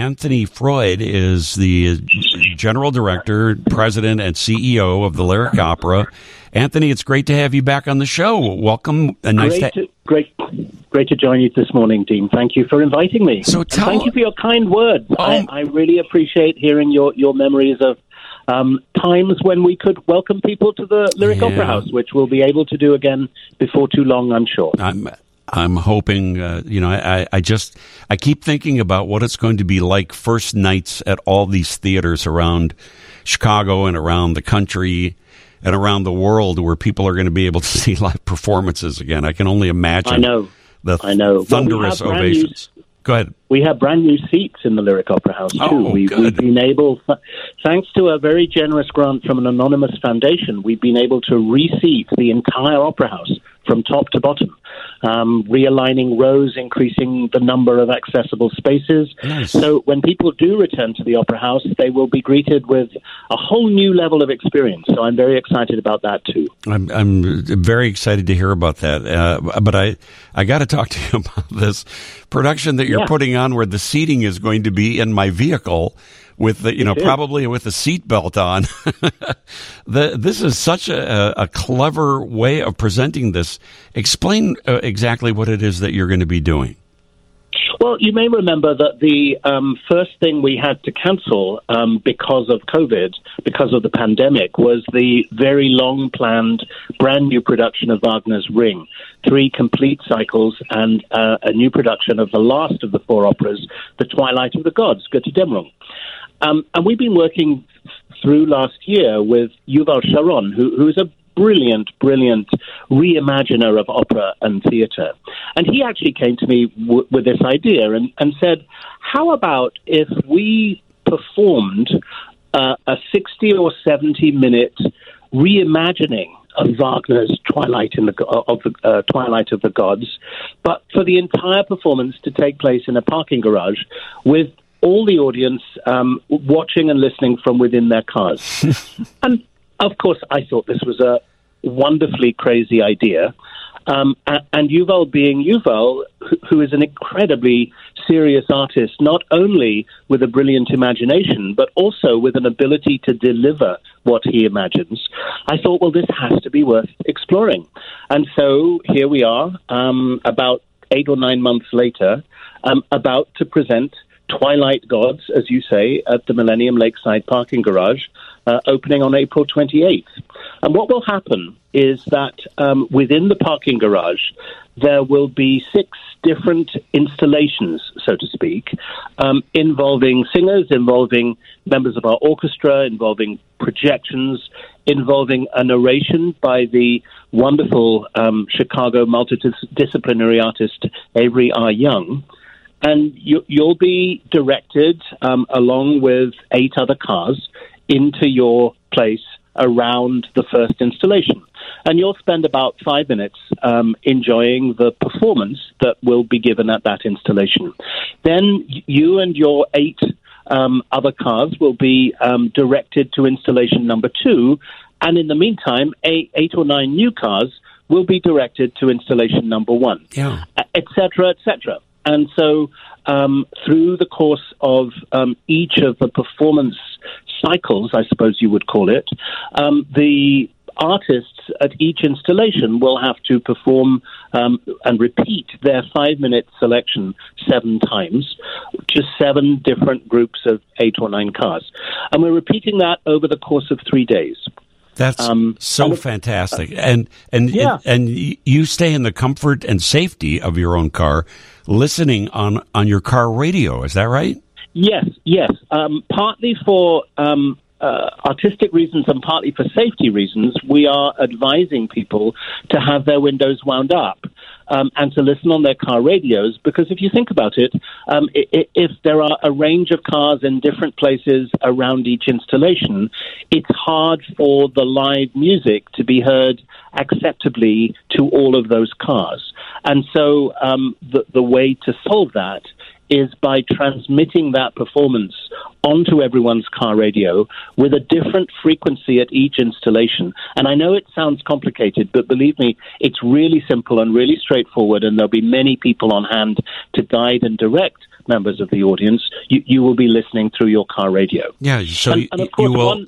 Anthony Freud is the General Director, President, and CEO of the Lyric Opera. Anthony, it's great to have you back on the show. Welcome. Great to join you this morning, Dean. Thank you for inviting me. Thank you for your kind words. I really appreciate hearing your memories of times when we could welcome people to the Lyric Opera House, which we'll be able to do again before too long, I'm sure. I'm hoping, I keep thinking about what it's going to be like first nights at all these theaters around Chicago and around the country and around the world where people are going to be able to see live performances again. I can only imagine. I know. Thunderous ovations. Go ahead. We have brand new seats in the Lyric Opera House, too. We've been able, thanks to a very generous grant from an anonymous foundation, we've been able to reseat the entire Opera House from top to bottom, realigning rows, increasing the number of accessible spaces. Nice. So when people do return to the Opera House, they will be greeted with a whole new level of experience. So I'm very excited about that, too. I'm very excited to hear about that. But I got to talk to you about this production that you're putting on where the seating is going to be in my vehicle with the, probably with the seatbelt on. This is such a clever way of presenting this. Explain exactly what it is that you're going to be doing. Well, you may remember that the first thing we had to cancel because of COVID, because of the pandemic, was the very long-planned brand new production of Wagner's Ring. 3 complete cycles and a new production of the last of the 4 operas, The Twilight of the Gods, Götterdämmerung. And we've been working through last year with Yuval Sharon, who is a brilliant reimaginer of opera and theatre. And he actually came to me with this idea and said, how about if we performed a 60 or 70-minute reimagining of Wagner's Twilight of the Gods, but for the entire performance to take place in a parking garage with all the audience watching and listening from within their cars. And, of course, I thought this was a wonderfully crazy idea. And Yuval being Yuval, who is an incredibly serious artist, not only with a brilliant imagination, but also with an ability to deliver what he imagines, I thought, well, this has to be worth exploring. And so here we are, about 8 or 9 months later, about to present Twilight Gods, as you say, at the Millennium Lakeside Parking Garage, opening on April 28th. And what will happen is that within the parking garage, there will be 6 different installations, so to speak, involving singers, involving members of our orchestra, involving projections, involving a narration by the wonderful Chicago multidisciplinary artist Avery R. Young. And you'll be directed, along with 8 other cars, into your place around the first installation. And you'll spend about 5 minutes enjoying the performance that will be given at that installation. Then you and your 8 other cars will be directed to installation number 2. And in the meantime, 8 or 9 new cars will be directed to installation number 1, et cetera, et cetera. And so through the course of each of the performance cycles, I suppose you would call it, the artists at each installation will have to perform and repeat their 5-minute selection 7 times, just 7 different groups of 8 or 9 cars. And we're repeating that over the course of 3 days. That's so fantastic. And you stay in the comfort and safety of your own car, listening on your car radio. Is that right? Yes. Partly for artistic reasons and partly for safety reasons, we are advising people to have their windows wound up and to listen on their car radios, because if you think about it, if there are a range of cars in different places around each installation, it's hard for the live music to be heard acceptably to all of those cars. And so the way to solve that is by transmitting that performance onto everyone's car radio with a different frequency at each installation. And I know it sounds complicated, but believe me, it's really simple and really straightforward, and there'll be many people on hand to guide and direct members of the audience. You will be listening through your car radio. Yeah, so and of course,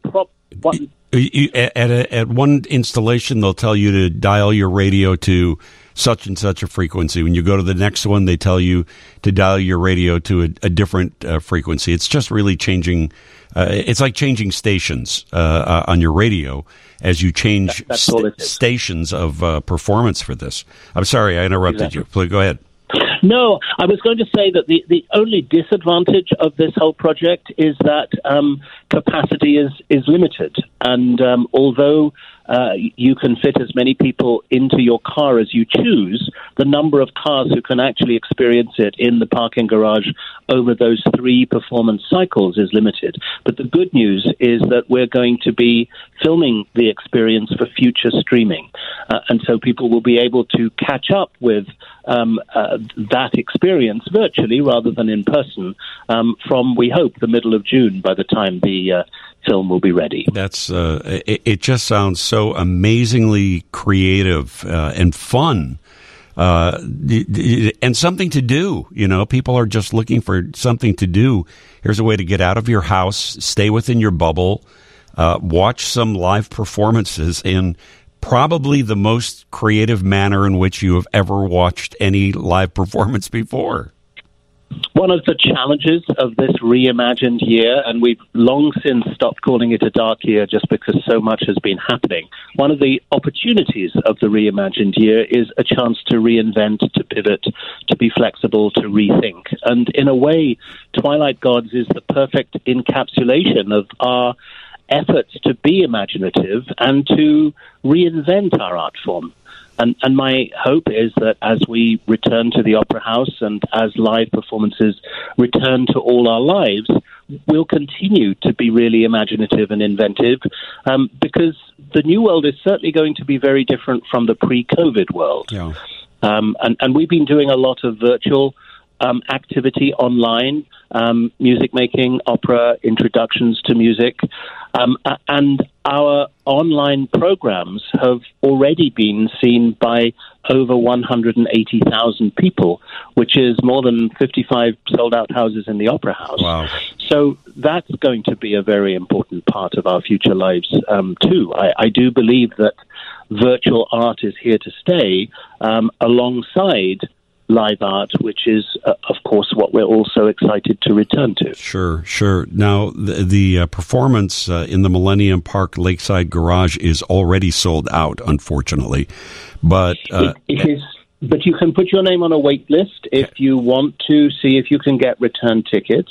at one installation, they'll tell you to dial your radio to such and such a frequency. When you go to the next one, they tell you to dial your radio to a different frequency. It's just really changing. It's like changing stations on your radio as you change stations of performance for this. I'm sorry, I interrupted you. Please go ahead. No, I was going to say that the only disadvantage of this whole project is that capacity is limited. And although you can fit as many people into your car as you choose, the number of cars who can actually experience it in the parking garage over those 3 performance cycles is limited. But the good news is that we're going to be filming the experience for future streaming. And so people will be able to catch up with that experience virtually rather than in person from, we hope, the middle of June by the time the film will be ready. That's it just sounds so amazingly creative and fun. And something to do. You know, people are just looking for something to do. Here's a way to get out of your house, stay within your bubble, watch some live performances in probably the most creative manner in which you have ever watched any live performance before. One of the challenges of this reimagined year, and we've long since stopped calling it a dark year just because so much has been happening, one of the opportunities of the reimagined year is a chance to reinvent, to pivot, to be flexible, to rethink. And in a way, Twilight Gods is the perfect encapsulation of our efforts to be imaginative and to reinvent our art form. And my hope is that as we return to the Opera House and as live performances return to all our lives, we'll continue to be really imaginative and inventive because the new world is certainly going to be very different from the pre-COVID world. Yeah. And we've been doing a lot of virtual activity online, music making, opera, introductions to music, and our online programs have already been seen by over 180,000 people, which is more than 55 sold-out houses in the Opera House. Wow. So that's going to be a very important part of our future lives, too. I do believe that virtual art is here to stay alongside live art, which is, of course, what we're also excited to return to. Sure. Now, the performance in the Millennium Park Lakeside Garage is already sold out, unfortunately. But it is. But you can put your name on a wait list if you want to see if you can get return tickets.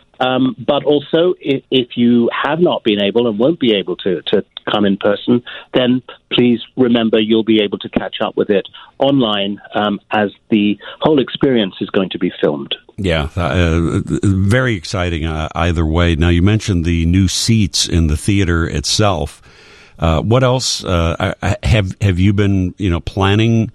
But also, if you have not been able and won't be able to come in person, then please remember you'll be able to catch up with it online as the whole experience is going to be filmed. Yeah, very exciting either way. Now, you mentioned the new seats in the theater itself. What else have you been planning?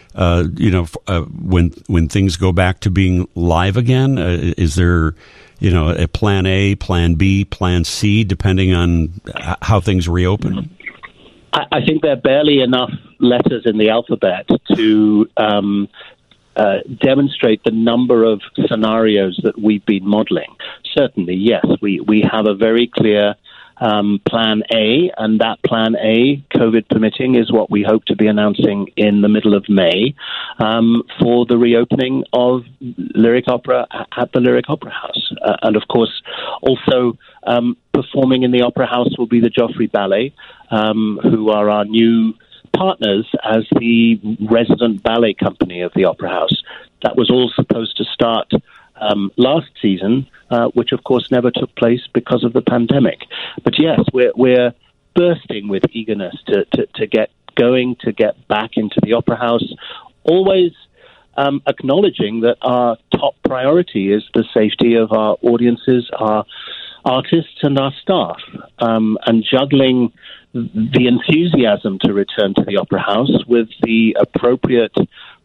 When things go back to being live again, is there a plan A, plan B, plan C, depending on how things reopen? I think there are barely enough letters in the alphabet to demonstrate the number of scenarios that we've been modeling. Certainly, yes, we have a very clear plan A, and that plan A, COVID permitting, is what we hope to be announcing in the middle of May for the reopening of Lyric Opera at the Lyric Opera House. And of course, also performing in the Opera House will be the Joffrey Ballet, who are our new partners as the resident ballet company of the Opera House. That was all supposed to start last season, which of course never took place because of the pandemic. But yes, we're bursting with eagerness to get going, to get back into the Opera House, always acknowledging that our top priority is the safety of our audiences, our artists and our staff, and juggling the enthusiasm to return to the Opera House with the appropriate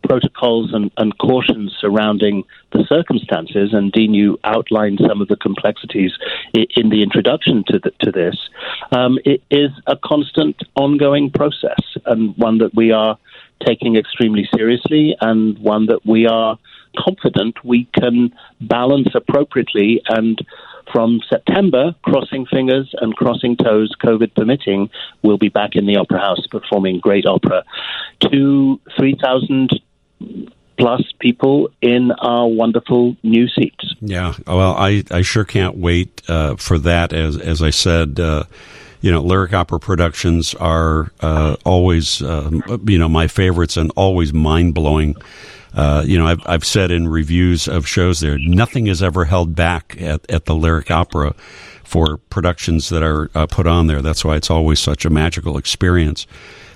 protocols and cautions surrounding the circumstances, and Dean, you outlined some of the complexities in the introduction to this. It is a constant, ongoing process, and one that we are taking extremely seriously, and one that we are confident we can balance appropriately. And from September, crossing fingers and crossing toes, COVID permitting, we'll be back in the Opera House performing great opera to 3,000 plus people in our wonderful new seats. Yeah, well, I sure can't wait for that. As I said, Lyric Opera productions are always, my favorites and always mind-blowing. I've said in reviews of shows there, nothing is ever held back at the Lyric Opera for productions that are put on there. That's why it's always such a magical experience.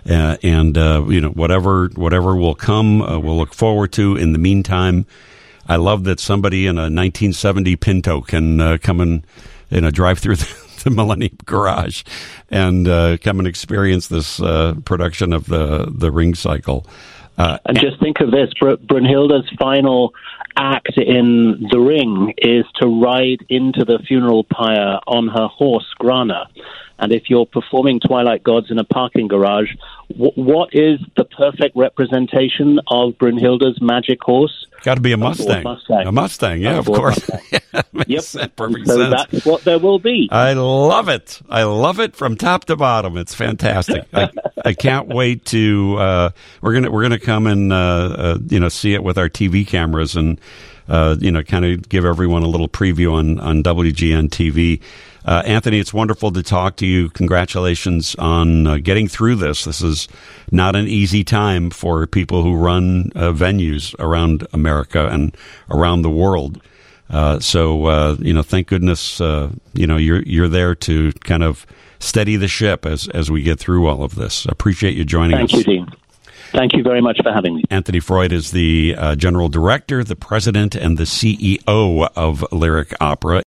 Whatever will come, we'll look forward to. In the meantime, I love that somebody in a 1970 Pinto can come and drive through the Millennium Garage and come and experience this production of the Ring Cycle. And just think of this, Brunhilde's final act in The Ring is to ride into the funeral pyre on her horse, Grana. And if you're performing Twilight Gods in a parking garage, what is the perfect representation of Brunhilde's magic horse? Got to be a Mustang. A Mustang, yeah, of course. Makes perfect sense. That's what there will be. I love it. I love it from top to bottom. It's fantastic. I can't wait to. We're gonna come and see it with our TV cameras and kind of give everyone a little preview on WGN TV. Anthony, it's wonderful to talk to you. Congratulations on getting through this. This is not an easy time for people who run venues around America and around the world. Thank goodness, you're there to kind of steady the ship as we get through all of this. Appreciate you joining us. Thank you, Dean. Thank you very much for having me. Anthony Freud is the General Director, the President, and the CEO of Lyric Opera.